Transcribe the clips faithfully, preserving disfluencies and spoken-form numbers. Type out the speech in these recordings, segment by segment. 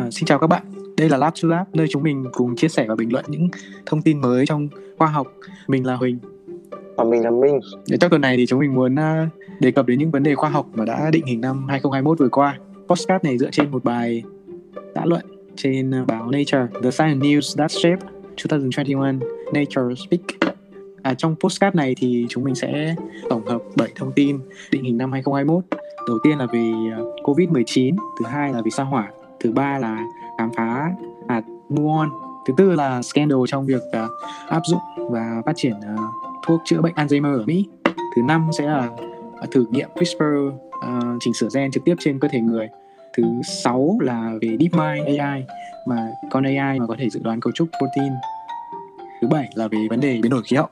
À, xin chào các bạn, đây là Lab to Lab, nơi chúng mình cùng chia sẻ và bình luận những thông tin mới trong khoa học. Mình là Huỳnh. Và mình là Minh. Trong tuần này thì chúng mình muốn uh, đề cập đến những vấn đề khoa học mà đã định hình năm hai không hai mốt vừa qua. Podcast này dựa trên một bài xã luận trên uh, báo Nature, The Science News That Shaped twenty twenty-one, Nature Speak. À, trong podcast này thì chúng mình sẽ tổng hợp bảy thông tin định hình năm hai không hai mốt. Đầu tiên là về uh, covid mười chín, thứ hai là về sao hỏa, thứ ba là khám phá hạt muon, thứ tư là scandal trong việc uh, áp dụng và phát triển uh, thuốc chữa bệnh Alzheimer ở Mỹ, thứ năm sẽ là uh, thử nghiệm CRISPR uh, chỉnh sửa gen trực tiếp trên cơ thể người, thứ sáu là về DeepMind a i, mà con a i mà có thể dự đoán cấu trúc protein, thứ bảy là về vấn đề biến đổi khí hậu.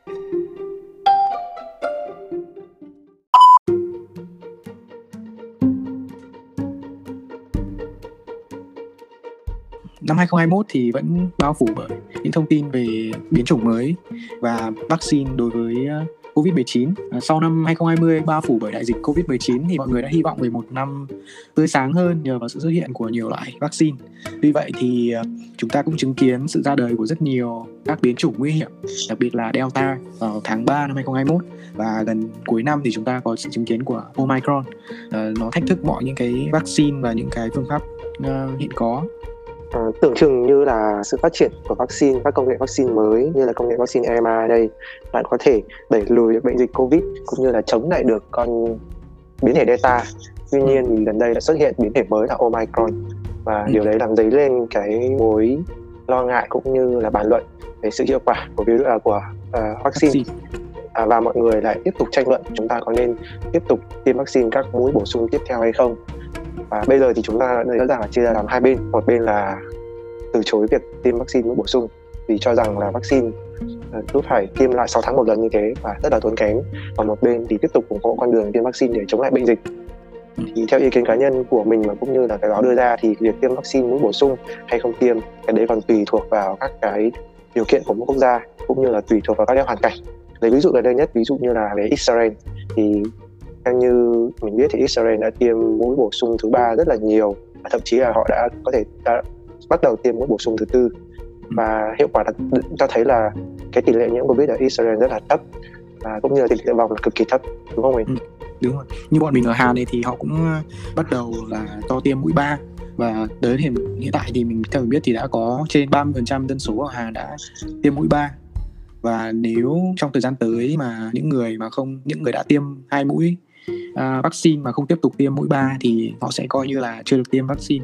Năm hai không hai mốt thì vẫn bao phủ bởi những thông tin về biến chủng mới và vaccine đối với covid mười chín. Sau năm hai không hai không bao phủ bởi đại dịch covid mười chín thì mọi người đã hy vọng về một năm tươi sáng hơn nhờ vào sự xuất hiện của nhiều loại vaccine. Tuy vậy thì chúng ta cũng chứng kiến sự ra đời của rất nhiều các biến chủng nguy hiểm, đặc biệt là Delta vào tháng ba năm hai không hai mốt, và gần cuối năm thì chúng ta có sự chứng kiến của Omicron. Nó thách thức mọi những cái vaccine và những cái phương pháp hiện có. À, tưởng chừng như là sự phát triển của vaccine, các công nghệ vaccine mới như là công nghệ vaccine em a đây lại có thể đẩy lùi được bệnh dịch Covid cũng như là chống lại được con biến thể Delta. Tuy nhiên thì gần đây đã xuất hiện biến thể mới là Omicron, và ừ. điều đấy làm dấy lên cái mối lo ngại cũng như là bàn luận về sự hiệu quả của virus uh, của uh, vaccine. À, và mọi người lại tiếp tục tranh luận chúng ta có nên tiếp tục tiêm vaccine các mũi bổ sung tiếp theo hay không. Và bây giờ thì chúng ta rõ ràng là chia ra làm hai bên. Một bên là từ chối việc tiêm vaccine mũi bổ sung vì cho rằng là vaccine cứ phải tiêm lại sáu tháng một lần như thế và rất là tốn kém. Và một bên thì tiếp tục ủng hộ con đường tiêm vaccine để chống lại bệnh dịch. Thì theo ý kiến cá nhân của mình và cũng như là cái báo đưa ra thì việc tiêm vaccine mũi bổ sung hay không tiêm, cái đấy còn tùy thuộc vào các cái điều kiện của mỗi quốc gia cũng như là tùy thuộc vào các cái hoàn cảnh. Lấy ví dụ gần đây nhất, ví dụ như là về Israel, thì theo như mình biết thì Israel đã tiêm mũi bổ sung thứ ba rất là nhiều, thậm chí là họ đã có thể đã bắt đầu tiêm mũi bổ sung thứ tư, và hiệu quả đã, cho thấy là cái tỷ lệ nhiễm Covid ở Israel rất là thấp, và cũng như là tỷ lệ tử vong là cực kỳ thấp, đúng không mình? Ừ, đúng rồi. Như bọn mình ở Hàn này thì họ cũng bắt đầu là cho tiêm mũi ba, và tới hiện hiện tại thì mình theo mình biết thì đã có trên ba mươi phần trăm dân số ở Hàn đã tiêm mũi ba. Và nếu trong thời gian tới mà những người mà không những người đã tiêm hai mũi uh, vaccine mà không tiếp tục tiêm mũi ba thì họ sẽ coi như là chưa được tiêm vaccine.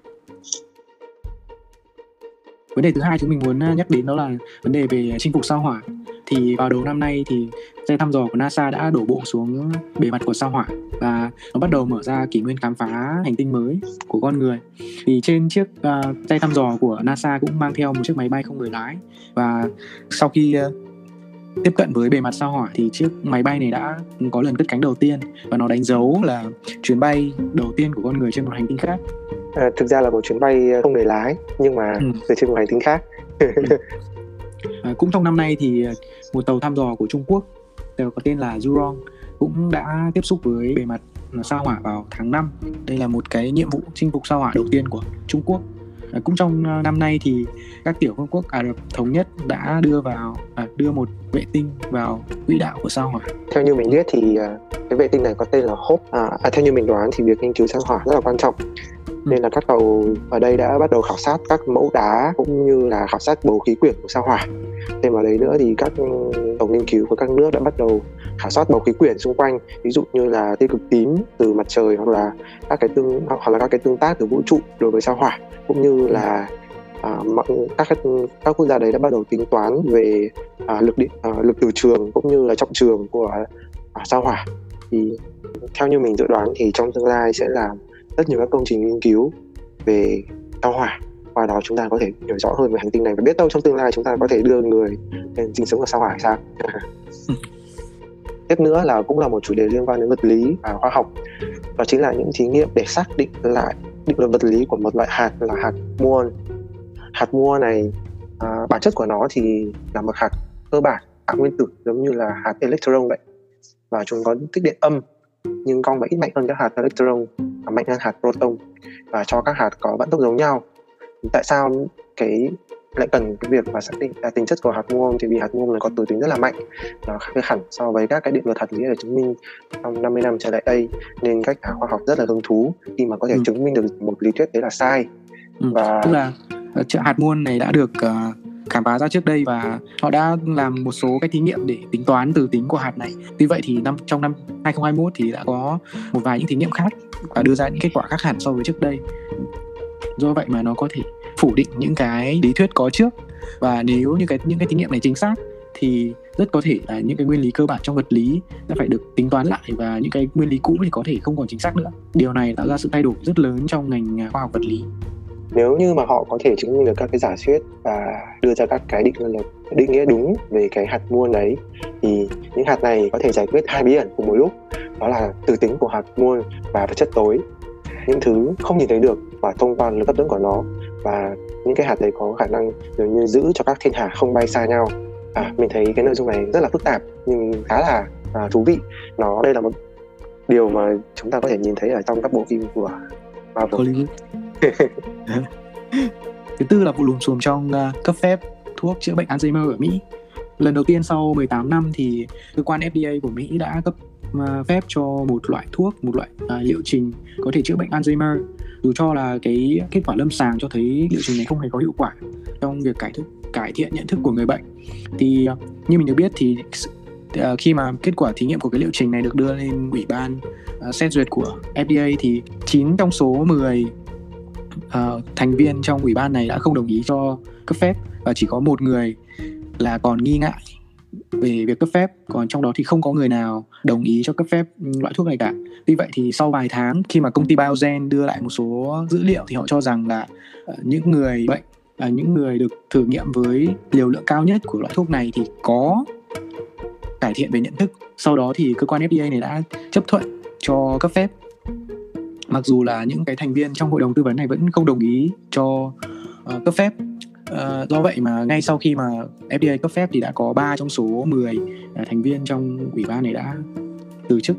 Vấn đề thứ hai chúng mình muốn nhắc đến đó là vấn đề về chinh phục sao hỏa. Thì vào đầu năm nay thì xe thăm dò của NASA đã đổ bộ xuống bề mặt của sao hỏa và nó bắt đầu mở ra kỷ nguyên khám phá hành tinh mới của con người. Thì trên chiếc uh, xe thăm dò của NASA cũng mang theo một chiếc máy bay không người lái, và sau khi uh, tiếp cận với bề mặt sao hỏa thì chiếc máy bay này đã có lần cất cánh đầu tiên, và nó đánh dấu là chuyến bay đầu tiên của con người trên một hành tinh khác. À, thực ra là một chuyến bay không người lái nhưng mà ừ. trên một hành tinh khác. ừ. à, cũng trong năm nay thì một tàu thăm dò của Trung Quốc có tên là Zhurong cũng đã tiếp xúc với bề mặt sao hỏa vào tháng năm. Đây là một cái nhiệm vụ chinh phục sao hỏa đầu tiên của Trung Quốc. À, cũng trong năm nay thì các tiểu vương quốc Ả Rập Thống Nhất đã đưa vào à, đưa một vệ tinh vào quỹ đạo của sao hỏa. Theo như mình biết thì cái vệ tinh này có tên là Hope. À, à, theo như mình đoán thì việc nghiên cứu sao hỏa rất là quan trọng, nên là các tàu ở đây đã bắt đầu khảo sát các mẫu đá cũng như là khảo sát bầu khí quyển của sao hỏa. Thêm vào đấy nữa thì các tàu nghiên cứu của các nước đã bắt đầu khảo sát bầu khí quyển xung quanh, ví dụ như là tia cực tím từ mặt trời, hoặc là các cái tương hoặc là các cái tương tác từ vũ trụ đối với sao hỏa, cũng như là à, các các quốc gia đấy đã bắt đầu tính toán về à, lực điện, à, lực từ trường cũng như là trọng trường của à, sao hỏa. Thì theo như mình dự đoán thì trong tương lai sẽ là rất nhiều các công trình nghiên cứu về sao hỏa, qua đó chúng ta có thể hiểu rõ hơn về hành tinh này, và biết đâu trong tương lai chúng ta có thể đưa người lên sinh sống ở sao hỏa hay sao. Tiếp nữa là cũng là một chủ đề liên quan đến vật lý và khoa học, đó chính là những thí nghiệm để xác định lại định luật vật lý của một loại hạt là hạt muon. Hạt muon này à, bản chất của nó thì là một hạt cơ bản, hạt nguyên tử giống như là hạt electron vậy, và chúng có tích điện âm. nhưng cong và ít mạnh hơn các hạt electron và mạnh hơn hạt proton, và cho các hạt có vận tốc giống nhau. Tại sao cái lại cần cái việc mà xác định là tính chất của hạt muon? Thì vì hạt muon có từ tính rất là mạnh, nó khác biệt hẳn so với các cái định luật hạt lý được chứng minh trong năm mươi năm trở lại đây, nên các nhà khoa học rất là hứng thú khi mà có thể ừ. chứng minh được một lý thuyết đấy là sai. Ừ. Và tức là hạt muon này đã được uh, khám phá ra trước đây và họ đã làm một số cái thí nghiệm để tính toán từ tính của hạt này. Tuy vậy thì năm trong năm hai không hai mốt thì đã có một vài những thí nghiệm khác và đưa ra những kết quả khác hẳn so với trước đây. Do vậy mà nó có thể phủ định những cái lý thuyết có trước, và nếu như cái những cái thí nghiệm này chính xác thì rất có thể là những cái nguyên lý cơ bản trong vật lý đã phải được tính toán lại, và những cái nguyên lý cũ thì có thể không còn chính xác nữa. Điều này tạo ra sự thay đổi rất lớn trong ngành khoa học vật lý. Nếu như mà họ có thể chứng minh được các cái giả thuyết và đưa ra các cái định luật định nghĩa đúng về cái hạt muon đấy, thì những hạt này có thể giải quyết hai bí ẩn cùng một lúc, đó là từ tính của hạt muon và vật chất tối, những thứ không nhìn thấy được và thông qua lực hấp dẫn của nó, và những cái hạt đấy có khả năng dường như giữ cho các thiên hà không bay xa nhau. À, mình thấy cái nội dung này rất là phức tạp nhưng khá là à, thú vị. Nó đây là một điều mà chúng ta có thể nhìn thấy ở trong các bộ phim của Marvel. Thứ tư là vụ lùm xùm trong uh, cấp phép thuốc chữa bệnh Alzheimer ở Mỹ. Lần đầu tiên sau mười tám năm thì cơ quan F D A của Mỹ đã cấp uh, phép cho một loại thuốc, một loại uh, liệu trình có thể chữa bệnh Alzheimer, dù cho là cái kết quả lâm sàng cho thấy liệu trình này không hề có hiệu quả trong việc cải thức, cải thiện nhận thức của người bệnh. Thì uh, như mình được biết thì uh, khi mà kết quả thí nghiệm của cái liệu trình này được đưa lên ủy ban uh, xét duyệt của F D A thì chín trong số mười Uh, thành viên trong ủy ban này đã không đồng ý cho cấp phép, và chỉ có một người là còn nghi ngại về việc cấp phép, còn trong đó thì không có người nào đồng ý cho cấp phép loại thuốc này cả. Tuy vậy thì sau vài tháng, khi mà công ty Biogen đưa lại một số dữ liệu thì họ cho rằng là uh, những người bệnh, uh, những người được thử nghiệm với liều lượng cao nhất của loại thuốc này thì có cải thiện về nhận thức. Sau đó thì cơ quan F D A này đã chấp thuận cho cấp phép, mặc dù là những cái thành viên trong hội đồng tư vấn này vẫn không đồng ý cho uh, cấp phép. Uh, do vậy mà ngay sau khi mà F D A cấp phép thì đã có ba trong số mười uh, thành viên trong ủy ban này đã từ chức.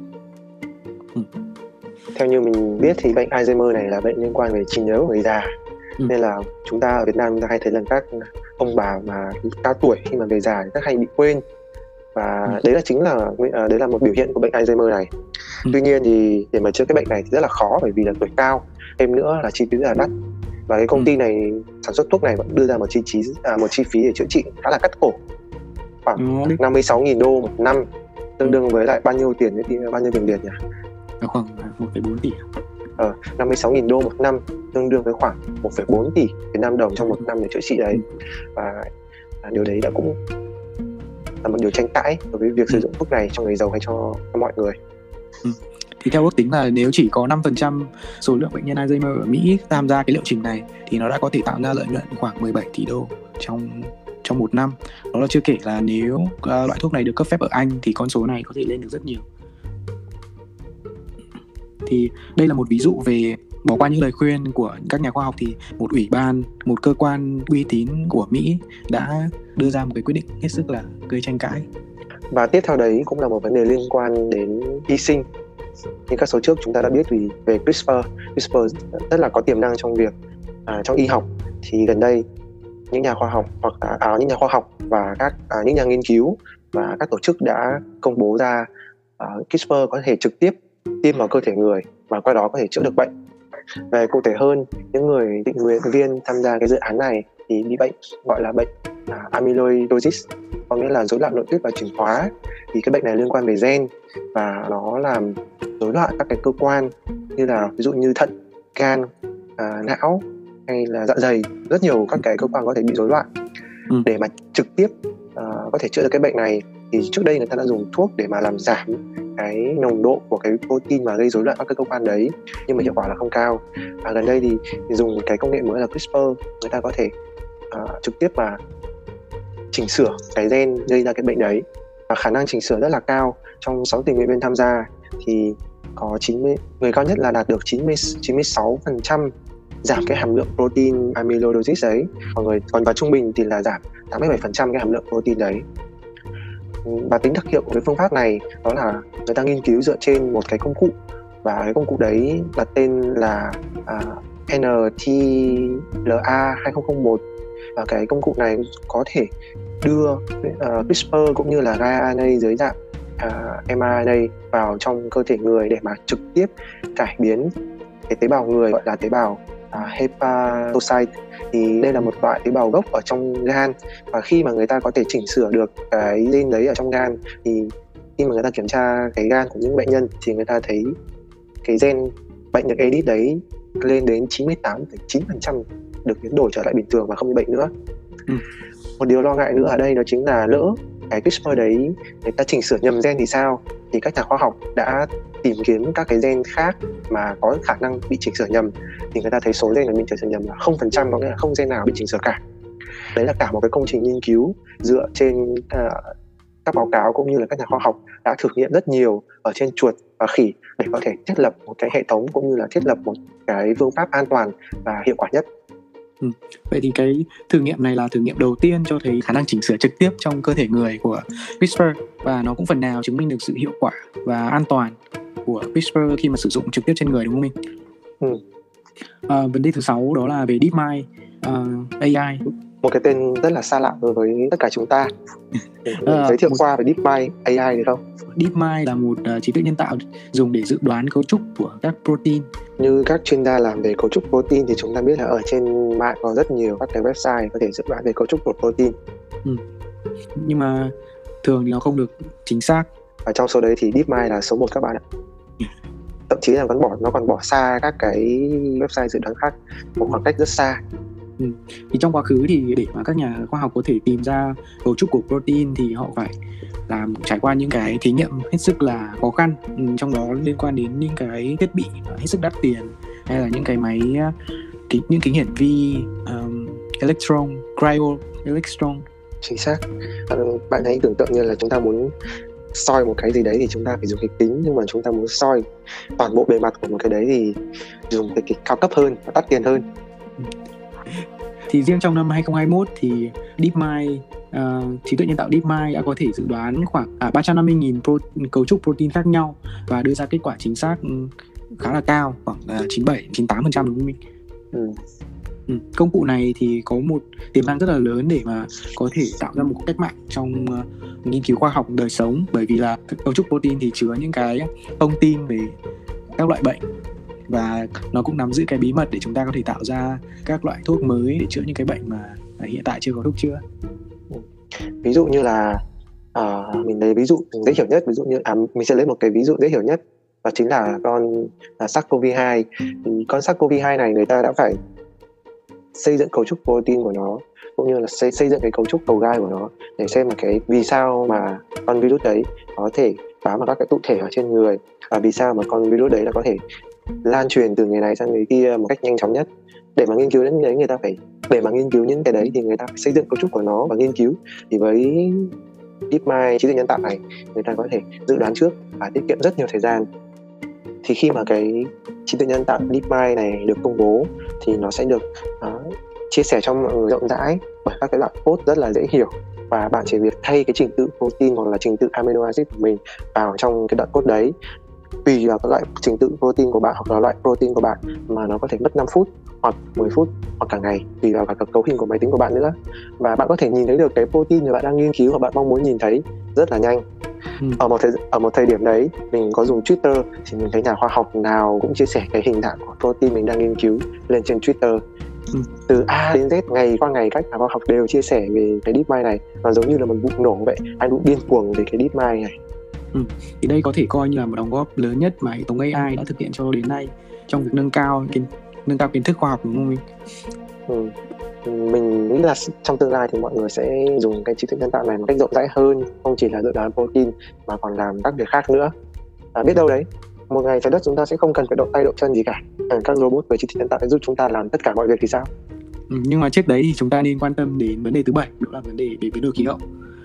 Ừ. Theo như mình biết thì bệnh Alzheimer này là bệnh liên quan về trí nhớ của người già. Ừ. Nên là chúng ta ở Việt Nam chúng ta hay thấy là các ông bà mà cao tuổi khi mà về già thì rất hay bị quên. Và ừ. đấy là chính là đấy là một biểu hiện của bệnh Alzheimer này. Ừ. Tuy nhiên thì để mà chữa cái bệnh này thì rất là khó, bởi vì là tuổi cao, thêm nữa là chi phí rất là đắt, và cái công ty này sản xuất thuốc này vẫn đưa ra một chi phí à, một chi phí để chữa trị khá là cắt cổ, khoảng ừ. năm mươi sáu nghìn đô một năm, tương đương với lại bao nhiêu tiền thì bao nhiêu tiền Việt nhỉ? Khoảng một phẩy bốn tỷ. Ờ, năm mươi sáu nghìn đô một năm tương đương với khoảng một phẩy bốn tỷ Việt Nam đồng trong một năm để chữa trị đấy. Và à, điều đấy đã cũng là một điều tranh cãi đối với việc sử dụng thuốc này cho người giàu hay cho, cho mọi người. Ừ. Thì theo ước tính là nếu chỉ có năm phần trăm số lượng bệnh nhân Alzheimer ở Mỹ tham gia cái liệu trình này thì nó đã có thể tạo ra lợi nhuận khoảng mười bảy tỷ đô trong trong một năm. Đó là chưa kể là nếu uh, loại thuốc này được cấp phép ở Anh thì con số này có thể lên được rất nhiều. Thì đây là một ví dụ về bỏ qua những lời khuyên của các nhà khoa học thì một ủy ban, một cơ quan uy tín của Mỹ đã đưa ra một cái quyết định hết sức là gây tranh cãi. Và tiếp theo đấy cũng là một vấn đề liên quan đến y sinh. Như các số trước chúng ta đã biết vì về CRISPR, CRISPR rất là có tiềm năng trong việc à, trong y học. Thì gần đây những nhà khoa học hoặc là à, những nhà khoa học và các à, những nhà nghiên cứu và các tổ chức đã công bố ra à, CRISPR có thể trực tiếp tiêm vào cơ thể người và qua đó có thể chữa được bệnh. Về cụ thể hơn, những người tình nguyện viên tham gia cái dự án này thì bị bệnh gọi là bệnh à, amyloidosis, có nghĩa là rối loạn nội tiết và chuyển hóa. Thì cái bệnh này liên quan về gen và nó làm rối loạn các cái cơ quan như là ví dụ như thận, gan, à, não hay là dạ dày, rất nhiều các cái cơ quan có thể bị rối loạn. Ừ. Để mà trực tiếp à, có thể chữa được cái bệnh này thì trước đây người ta đã dùng thuốc để mà làm giảm cái nồng độ của cái protein mà gây rối loạn các cái cơ quan đấy, nhưng mà hiệu quả là không cao. Và gần đây thì, thì dùng cái công nghệ mới là CRISPR, người ta có thể uh, trực tiếp mà chỉnh sửa cái gen gây ra cái bệnh đấy, và khả năng chỉnh sửa rất là cao. Trong sáu tình nguyện viên tham gia thì có chín mươi người cao nhất là đạt được chín mươi, chín mươi sáu phần trăm giảm cái hàm lượng protein amyloidosis đấy, còn người còn vào trung bình thì là giảm tám mươi bảy phần trăm cái hàm lượng protein đấy. Và tính đặc hiệu của cái phương pháp này đó là người ta nghiên cứu dựa trên một cái công cụ, và cái công cụ đấy đặt tên là uh, N T L A hai không không một. Và cái công cụ này có thể đưa uh, CRISPR cũng như là guide rờ en a dưới dạng uh, em rờ en a vào trong cơ thể người để mà trực tiếp cải biến cái tế bào người gọi là tế bào uh, hepatocyte. Thì đây là một loại tế bào gốc ở trong gan, và khi mà người ta có thể chỉnh sửa được cái gen đấy ở trong gan thì khi mà người ta kiểm tra cái gan của những bệnh nhân thì người ta thấy cái gen bệnh được edit đấy lên đến chín mươi tám phẩy chín phần trăm được biến đổi trở lại bình thường và không bị bệnh nữa. Ừ. Một điều lo ngại nữa ở đây đó chính là lỡ cái CRISPR đấy người ta chỉnh sửa nhầm gen thì sao? Thì các nhà khoa học đã tìm kiếm các cái gen khác mà có khả năng bị chỉnh sửa nhầm, thì người ta thấy số gen bị chỉnh sửa nhầm là không phần trăm, có nghĩa là không gen nào bị chỉnh sửa cả. Đấy là cả một cái công trình nghiên cứu dựa trên uh, các báo cáo cũng như là các nhà khoa học đã thử nghiệm rất nhiều ở trên chuột và khỉ để có thể thiết lập một cái hệ thống cũng như là thiết lập một cái phương pháp an toàn và hiệu quả nhất. Ừ. Vậy thì cái thử nghiệm này là thử nghiệm đầu tiên cho thấy khả năng chỉnh sửa trực tiếp trong cơ thể người của CRISPR, và nó cũng phần nào chứng minh được sự hiệu quả và an toàn của CRISPR khi mà sử dụng trực tiếp trên người, đúng không Minh? Ừ. À, vấn đề thứ sáu đó là về DeepMind uh, a i. Một cái tên rất là xa lạ đối với tất cả chúng ta. À, giới thiệu một... qua về DeepMind a i được không? DeepMind là một uh, trí tuệ nhân tạo dùng để dự đoán cấu trúc của các protein. Như các chuyên gia làm về cấu trúc protein thì chúng ta biết là ở trên mạng có rất nhiều các cái website có thể dự đoán về cấu trúc của protein. Ừ. Nhưng mà thường thì nó không được chính xác. Và trong số đấy thì DeepMind là số một các bạn ạ. Thậm chí là còn bỏ nó còn bỏ xa các cái website dự đoán khác một khoảng cách rất xa. Ừ. Thì trong quá khứ thì để mà các nhà khoa học có thể tìm ra cấu trúc của protein thì họ phải làm trải qua những cái thí nghiệm hết sức là khó khăn, ừ, trong đó liên quan đến những cái thiết bị hết sức đắt tiền, hay là những cái máy kính, những kính hiển vi um, electron, cryo electron. Chính xác. Bạn hãy tưởng tượng như là chúng ta muốn soi một cái gì đấy thì chúng ta phải dùng cái kính, nhưng mà chúng ta muốn soi toàn bộ bề mặt của một cái đấy thì dùng cái kính cao cấp hơn và đắt tiền hơn. Thì riêng trong năm hai không hai mốt thì DeepMind, uh, trí tuệ nhân tạo DeepMind đã có thể dự đoán khoảng à, ba trăm năm mươi nghìn pro, cấu trúc protein khác nhau và đưa ra kết quả chính xác khá là cao, khoảng uh, chín mươi bảy đến chín mươi tám phần trăm, đúng không Minh? Ừ. Ừ. Công cụ này thì có một tiềm năng rất là lớn để mà có thể tạo ra một cách mạng trong uh, nghiên cứu khoa học đời sống, bởi vì là cấu trúc protein thì chứa những cái thông tin về các loại bệnh, và nó cũng nắm giữ cái bí mật để chúng ta có thể tạo ra các loại thuốc mới để chữa những cái bệnh mà hiện tại chưa có thuốc chữa. Ví dụ như là uh, mình lấy ví dụ dễ hiểu nhất, ví dụ như à, mình sẽ lấy một cái ví dụ dễ hiểu nhất, đó chính là con là SARS-xê o vê hai. Thì con SARS-xê o vê hai này người ta đã phải xây dựng cấu trúc protein của nó, cũng như là xây, xây dựng cái cấu trúc cầu gai của nó để xem là cái vì sao mà con virus đấy có thể bám vào các cái tụ thể ở trên người, và vì sao mà con virus đấy là có thể lan truyền từ người này sang người kia một cách nhanh chóng nhất. Để mà nghiên cứu đến đấy người ta phải để mà nghiên cứu những cái đấy thì người ta phải xây dựng cấu trúc của nó và nghiên cứu. Thì với DeepMind, trí tuệ nhân tạo này, người ta có thể dự đoán trước và tiết kiệm rất nhiều thời gian. Thì khi mà cái trí tuệ nhân tạo DeepMind này được công bố thì nó sẽ được uh, chia sẻ cho mọi người rộng rãi bởi các cái đoạn code rất là dễ hiểu, và bạn chỉ việc thay cái trình tự protein hoặc là trình tự amino acid của mình vào trong cái đoạn code đấy. Tùy vào các loại trình tự protein của bạn hoặc là loại protein của bạn mà nó có thể mất năm phút hoặc mười phút hoặc cả ngày, tùy vào cả cấu hình của máy tính của bạn nữa. Và bạn có thể nhìn thấy được cái protein mà bạn đang nghiên cứu hoặc bạn mong muốn nhìn thấy rất là nhanh. Ừ. Ở một thời ở một thời điểm đấy, mình có dùng Twitter thì mình thấy nhà khoa học nào cũng chia sẻ cái hình dạng của protein mình đang nghiên cứu lên trên Twitter. Ừ. Từ A đến Z, ngày qua ngày các nhà khoa học đều chia sẻ về cái DeepMind này, nó giống như là một vụ nổ vậy, ai cũng điên cuồng về cái DeepMind này. Ừ. Thì đây có thể coi như là một đóng góp lớn nhất mà hệ thống a i đã thực hiện cho đến nay trong việc nâng cao kiến, nâng cao kiến thức khoa học, đúng không Minh? Ừ. Mình nghĩ là trong tương lai thì mọi người sẽ dùng cái trí tuệ nhân tạo này một cách rộng rãi hơn, không chỉ là dự đoán protein mà còn làm các việc khác nữa. À, biết đâu đấy, một ngày trái đất chúng ta sẽ không cần phải động tay động chân gì cả, các robot với trí tuệ nhân tạo sẽ giúp chúng ta làm tất cả mọi việc thì sao? Ừ, nhưng mà trước đấy thì chúng ta nên quan tâm đến vấn đề thứ bảy, đó là vấn đề về biến đổi khí hậu.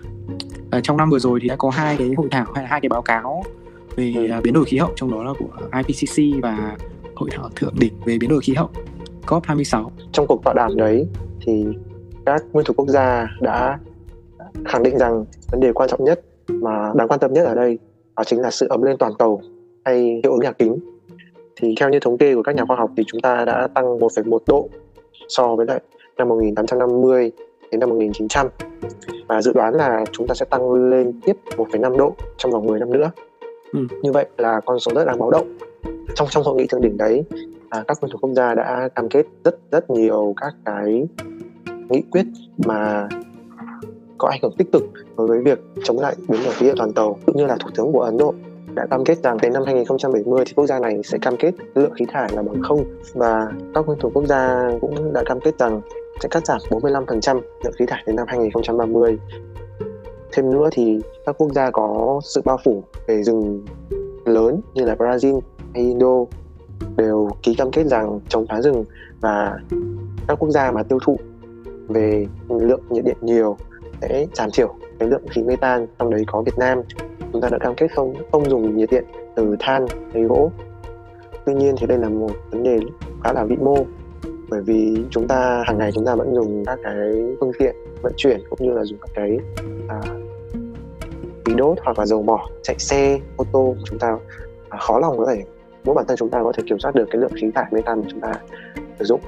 À, trong năm vừa rồi thì đã có hai cái hội thảo hay là hai cái báo cáo về ừ. biến đổi khí hậu, trong đó là của I P C C và hội thảo thượng đỉnh về biến đổi khí hậu C O P hai mươi sáu. Trong cuộc tọa đàm đấy thì các nguyên thủ quốc gia đã khẳng định rằng vấn đề quan trọng nhất mà đáng quan tâm nhất ở đây đó chính là sự ấm lên toàn cầu hay hiệu ứng nhà kính. Thì theo như thống kê của các nhà khoa học thì chúng ta đã tăng một phẩy một độ so với lại năm một nghìn tám trăm năm mươi đến năm một nghìn chín trăm, và dự đoán là chúng ta sẽ tăng lên tiếp một phẩy năm độ trong vòng mười năm nữa. Ừ. Như vậy là con số rất đáng báo động. Trong trong hội nghị thượng đỉnh đấy, à, các nguyên thủ quốc gia đã cam kết rất rất nhiều các cái nghị quyết mà có ảnh hưởng tích cực đối với việc chống lại biến đổi khí hậu toàn cầu, cũng như là Thủ tướng của Ấn Độ đã cam kết rằng đến năm hai không bảy mươi thì quốc gia này sẽ cam kết lượng khí thải là bằng không, và các nguyên thủ quốc gia cũng đã cam kết rằng sẽ cắt giảm bốn mươi lăm phần trăm lượng khí thải đến năm hai không ba mươi. Thêm nữa thì các quốc gia có sự bao phủ về rừng lớn như là Brazil hay Indo đều ký cam kết rằng chống phá rừng, và các quốc gia mà tiêu thụ về lượng nhiệt điện nhiều sẽ giảm thiểu cái lượng khí metan, trong đấy có Việt Nam. Chúng ta đã cam kết không không dùng nhiệt điện từ than hay gỗ. Tuy nhiên thì đây là một vấn đề khá là vĩ mô, bởi vì chúng ta hàng ngày chúng ta vẫn dùng các cái phương tiện vận chuyển cũng như là dùng các cái à, khí đốt hoặc là dầu mỏ, chạy xe, ô tô. Chúng ta à, khó lòng có thể mỗi bản thân chúng ta có thể kiểm soát được cái lượng khí thải metan mà chúng ta sử dụng.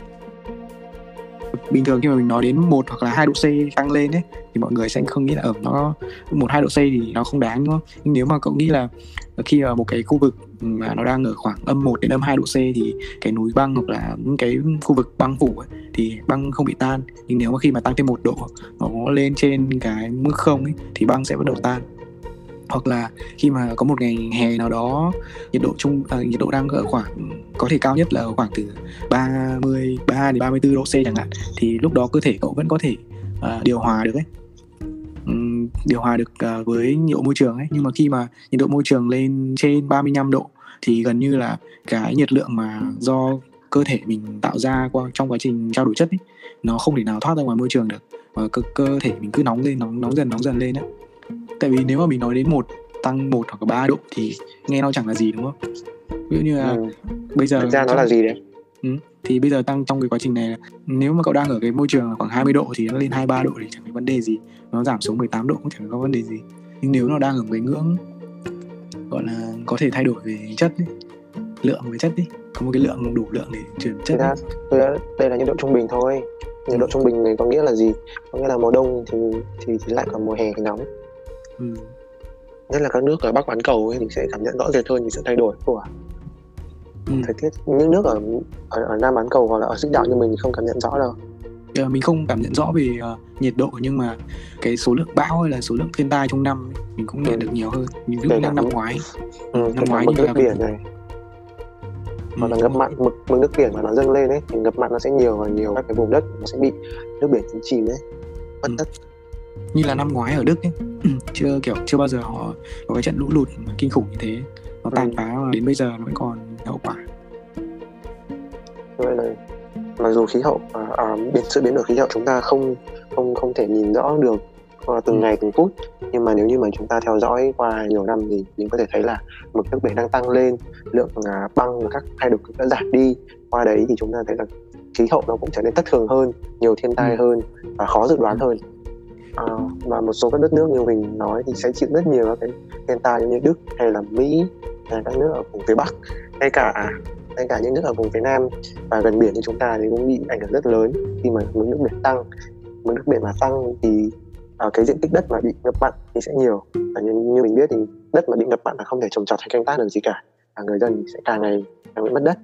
Bình thường khi mà mình nói đến một hoặc là hai độ C tăng lên ấy thì mọi người sẽ không nghĩ là ở nó một hai độ C thì nó không đáng, đúng không? Nhưng nếu mà cậu nghĩ là khi mà một cái khu vực mà nó đang ở khoảng âm một đến âm hai độ C thì cái núi băng hoặc là những cái khu vực băng phủ ấy, thì băng không bị tan. Nhưng nếu mà khi mà tăng thêm một độ nó lên trên cái mức không ấy, thì băng sẽ bắt đầu tan. Hoặc là khi mà có một ngày hè nào đó nhiệt độ trung à, nhiệt độ đang ở khoảng có thể cao nhất là khoảng từ ba mươi ba đến ba mươi tư độ C chẳng hạn, thì lúc đó cơ thể cậu vẫn có thể uh, điều hòa được ấy. Um, điều hòa được uh, với nhiệt độ môi trường ấy. Nhưng mà khi mà nhiệt độ môi trường lên trên ba mươi lăm độ thì gần như là cái nhiệt lượng mà do cơ thể mình tạo ra qua trong quá trình trao đổi chất ấy, nó không thể nào thoát ra ngoài môi trường được, và cơ, cơ thể mình cứ nóng lên nóng nóng dần nóng dần lên ấy. Tại vì nếu mà mình nói đến một tăng một hoặc ba độ thì nghe nó chẳng là gì, đúng không? Ví dụ như là ừ. bây giờ thực ra nó trong... là gì đấy? Ừ. Thì bây giờ tăng trong cái quá trình này, nếu mà cậu đang ở cái môi trường khoảng hai mươi độ thì nó lên hai mươi ba độ thì chẳng có vấn đề gì, nó giảm xuống mười tám độ cũng chẳng có vấn đề gì. Nhưng nếu nó đang ở cái ngưỡng gọi là có thể thay đổi về chất ấy, lượng với chất đi, có một cái lượng đủ lượng để chuyển chất. Ra, đây là nhiệt độ trung bình thôi. Nhiệt độ trung bình này có nghĩa là gì? Có nghĩa là mùa đông thì thì, thì lạnh, còn mùa hè thì nóng. Ừ. Nhất là các nước ở Bắc bán cầu ấy thì sẽ cảm nhận rõ rệt hơn những sự thay đổi của ừ. thời tiết. Những nước ở, ở ở Nam bán cầu hoặc là ở xích đạo như mình thì không cảm nhận rõ đâu. Yeah, mình không cảm nhận rõ về uh, nhiệt độ, nhưng mà cái số lượng bão hay là số lượng thiên tai trong năm ấy, mình cũng nhận ừ. được nhiều hơn. Ví dụ năm năm ngoái, ừ, năm ngoái mực nước biển này, hoặc là ngập mặn, mực, mực nước biển mà nó dâng lên ấy thì ngập mặn nó sẽ nhiều và nhiều các cái vùng đất nó sẽ bị nước biển nhấn chìm ấy, mất đất. Như là năm ngoái ở Đức ấy, chưa kiểu chưa bao giờ họ có cái trận lũ lụt kinh khủng như thế, nó tàn phá và đến bây giờ nó vẫn còn hậu quả. Vậy là mặc dù khí hậu à, à, biến sự biến đổi khí hậu chúng ta không không không thể nhìn rõ được uh, từng ừ. ngày từng phút, nhưng mà nếu như mà chúng ta theo dõi qua nhiều năm thì mình có thể thấy là mực nước biển đang tăng lên, lượng uh, băng và các thay đổi đã giảm đi. Qua đấy thì chúng ta thấy là khí hậu nó cũng trở nên thất thường hơn, nhiều thiên tai ừ. hơn và khó dự đoán hơn. À, và một số các đất nước như mình nói thì sẽ chịu rất nhiều các cái thiên tai như Đức hay là Mỹ, hay các nước ở vùng phía Bắc, ngay cả ngay cả những nước ở vùng phía Nam và gần biển như chúng ta thì cũng bị ảnh hưởng rất lớn khi mà mực nước biển tăng. Mực nước biển mà tăng thì uh, cái diện tích đất mà bị ngập mặn thì sẽ nhiều, và như, như mình biết thì đất mà bị ngập mặn là không thể trồng trọt hay canh tác được gì cả, và người dân sẽ càng ngày càng bị mất đất.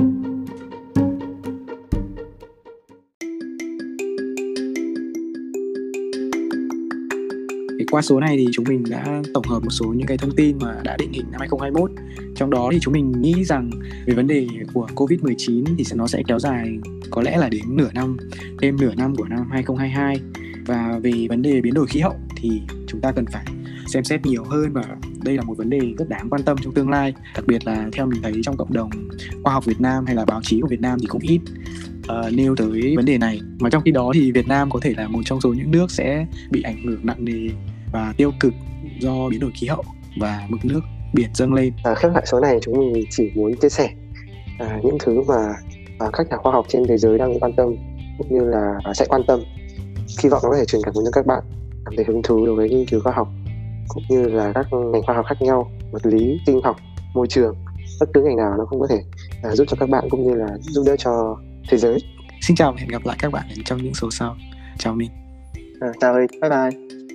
Qua số này thì chúng mình đã tổng hợp một số những cái thông tin mà đã định hình năm hai không hai mốt. Trong đó thì chúng mình nghĩ rằng về vấn đề của covid mười chín thì nó sẽ kéo dài có lẽ là đến nửa năm, thêm nửa năm của năm hai không hai hai. Và về vấn đề biến đổi khí hậu thì chúng ta cần phải xem xét nhiều hơn, và đây là một vấn đề rất đáng quan tâm trong tương lai. Đặc biệt là theo mình thấy trong cộng đồng khoa học Việt Nam hay là báo chí của Việt Nam thì cũng ít uh, nêu tới vấn đề này. Mà trong khi đó thì Việt Nam có thể là một trong số những nước sẽ bị ảnh hưởng nặng nề và tiêu cực do biến đổi khí hậu và mực nước biển dâng lên. À, khép lại số này chúng mình chỉ muốn chia sẻ à, những thứ mà à, các nhà khoa học trên thế giới đang quan tâm, cũng như là à, sẽ quan tâm. Hy vọng nó có thể truyền cảm hứng cho các bạn cảm thấy hứng thú đối với nghiên cứu khoa học. cũng như là các ngành khoa học khác nhau, vật lý, sinh học, môi trường, bất cứ ngành nào nó cũng có thể à, giúp cho các bạn cũng như là giúp đỡ cho thế giới. Xin chào và hẹn gặp lại các bạn trong những số sau. Chào mình. À, chào ơi, bye bye.